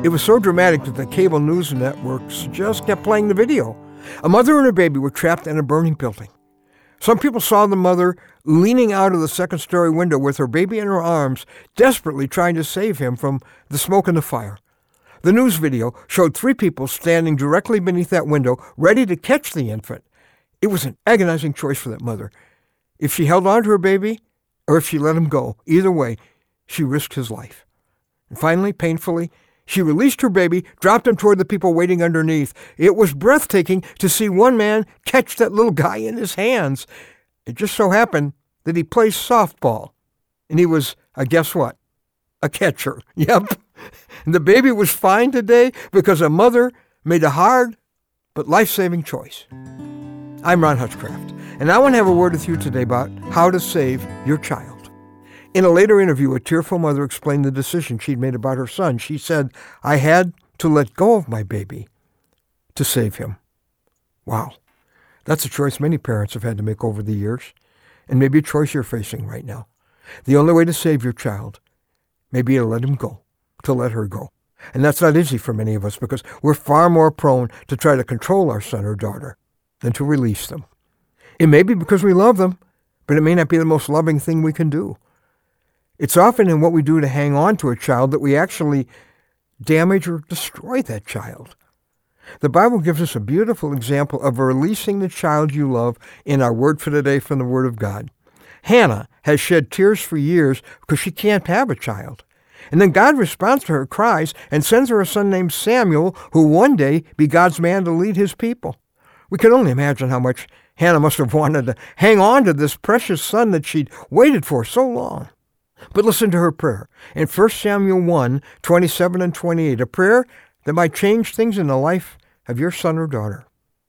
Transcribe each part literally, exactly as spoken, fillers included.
It was so dramatic that the cable news networks just kept playing the video. A mother and her baby were trapped in a burning building. Some people saw the mother leaning out of the second-story window with her baby in her arms, desperately trying to save him from the smoke and the fire. The news video showed three people standing directly beneath that window, ready to catch the infant. It was an agonizing choice for that mother. If she held on to her baby, or if she let him go, either way, she risked his life. And finally, painfully, she released her baby, dropped him toward the people waiting underneath. It was breathtaking to see one man catch that little guy in his hands. It just so happened that he plays softball, and he was, uh, guess what? A catcher. Yep. And the baby was fine today because a mother made a hard but life-saving choice. I'm Ron Hutchcraft, and I want to have a word with you today about how to save your child. In a later interview, a tearful mother explained the decision she'd made about her son. She said, "I had to let go of my baby to save him." Wow. That's a choice many parents have had to make over the years, and maybe a choice you're facing right now. The only way to save your child may be to let him go, to let her go. And that's not easy for many of us because we're far more prone to try to control our son or daughter than to release them. It may be because we love them, but it may not be the most loving thing we can do. It's often in what we do to hang on to a child that we actually damage or destroy that child. The Bible gives us a beautiful example of releasing the child you love in our word for today from the Word of God. Hannah has shed tears for years because she can't have a child. And then God responds to her cries and sends her a son named Samuel, who one day be God's man to lead his people. We can only imagine how much Hannah must have wanted to hang on to this precious son that she'd waited for so long. But listen to her prayer in First Samuel one, twenty-seven and twenty-eight, a prayer that might change things in the life of your son or daughter.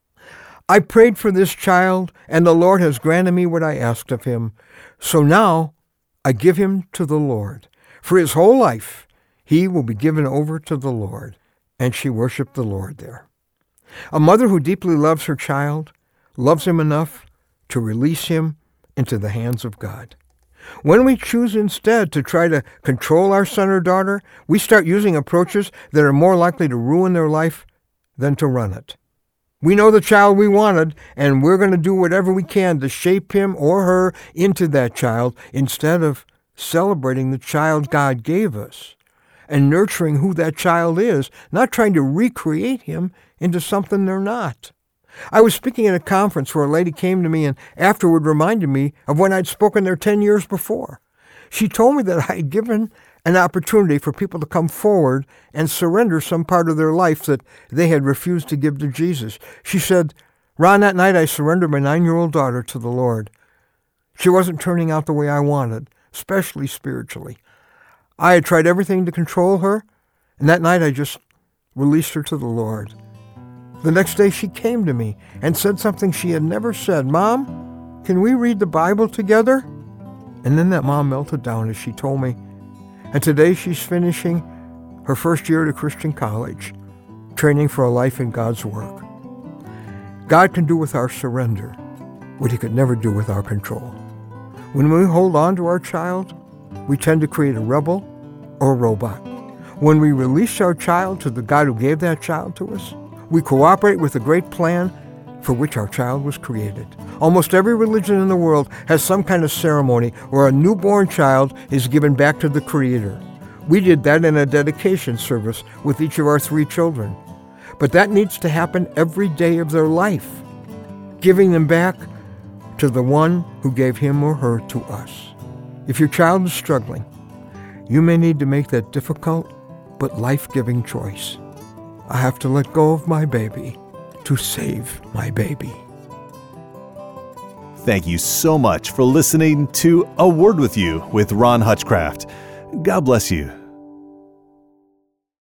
"I prayed for this child, and the Lord has granted me what I asked of him. So now I give him to the Lord. For his whole life he will be given over to the Lord." And she worshiped the Lord there. A mother who deeply loves her child loves him enough to release him into the hands of God. When we choose instead to try to control our son or daughter, we start using approaches that are more likely to ruin their life than to run it. We know the child we wanted, and we're going to do whatever we can to shape him or her into that child instead of celebrating the child God gave us and nurturing who that child is, not trying to recreate him into something they're not. I was speaking at a conference where a lady came to me and afterward reminded me of when I'd spoken there ten years before. She told me that I had given an opportunity for people to come forward and surrender some part of their life that they had refused to give to Jesus. She said, "Ron, that night I surrendered my nine-year-old daughter to the Lord. She wasn't turning out the way I wanted, especially spiritually. I had tried everything to control her, and that night I just released her to the Lord. The next day she came to me and said something she had never said. 'Mom, can we read the Bible together?' And then that mom melted down as she told me. And today she's finishing her first year at a Christian college, training for a life in God's work. God can do with our surrender what he could never do with our control. When we hold on to our child, we tend to create a rebel or a robot. When we release our child to the God who gave that child to us, we cooperate with the great plan for which our child was created. Almost every religion in the world has some kind of ceremony where a newborn child is given back to the Creator. We did that in a dedication service with each of our three children. But that needs to happen every day of their life, giving them back to the one who gave him or her to us. If your child is struggling, you may need to make that difficult but life-giving choice. I have to let go of my baby to save my baby. Thank you so much for listening to A Word With You with Ron Hutchcraft. God bless you.